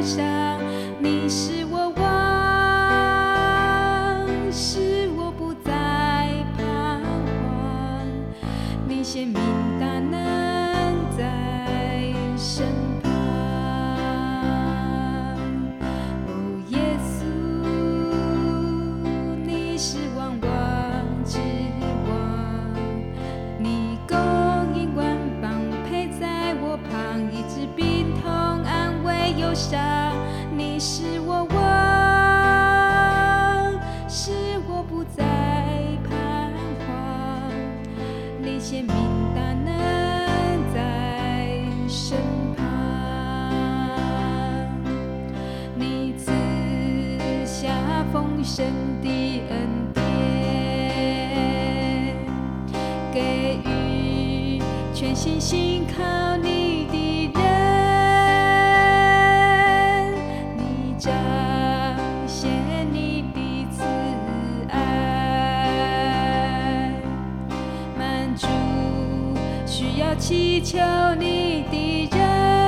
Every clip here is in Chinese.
伤，你是我王，使我不再彷徨。你显明大能在身旁。哦，耶稣，你是万王之王，你供应万邦，陪在我旁，医治病痛，安慰忧伤。你是我王，使我不再彷徨。你显明大能在身旁，你赐下丰盛的恩典，给予全心信靠你的人。你彰显你的慈爱，满足需要祈求你的人。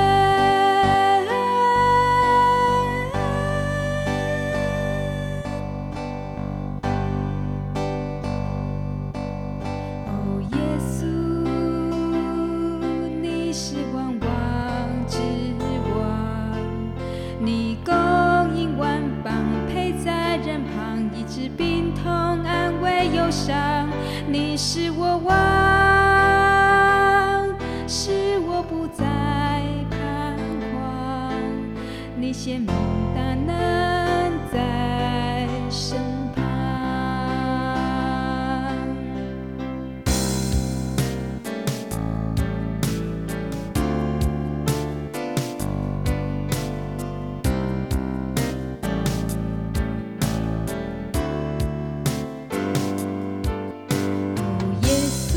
哦，耶稣，你是万王之王，你供应万邦，陪在人旁，医治病痛，安慰忧伤。你是我王，使我不再彷徨。你显明大能在身旁。耶稣，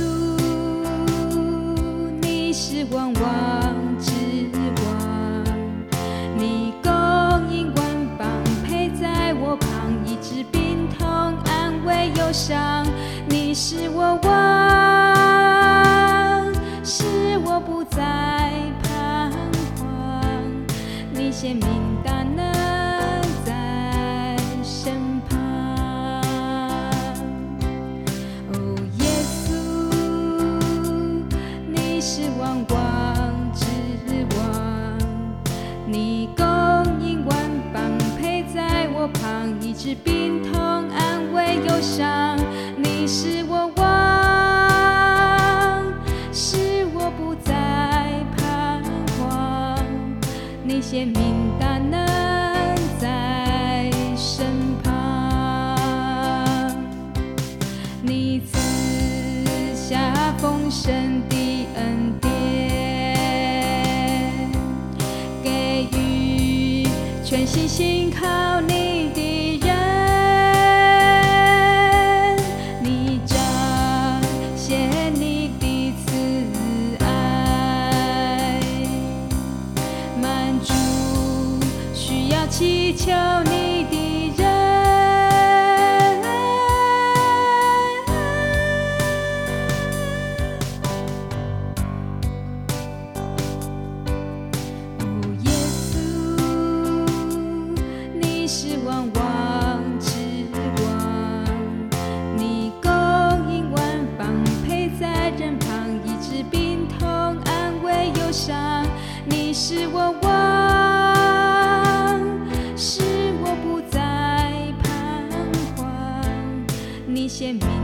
你是万王之王，你供应万邦，陪在我旁，医治病痛，安慰忧伤。你是我王，使我不再彷徨。你显明大能在身旁。哦，耶稣，你是万王之王，你供应万邦，陪在我旁，医治病痛，安慰忧伤。你是我王，使我不再彷徨。你显明大能在身旁，你赐下丰盛的恩典，给予全心信靠你的人。你彰显你的慈爱，满足需要祈求你的人。哦，耶稣，你是万王之王，你供应万邦，陪在人旁，医治病痛，安慰忧伤。你是我王，使我不再彷徨。你显明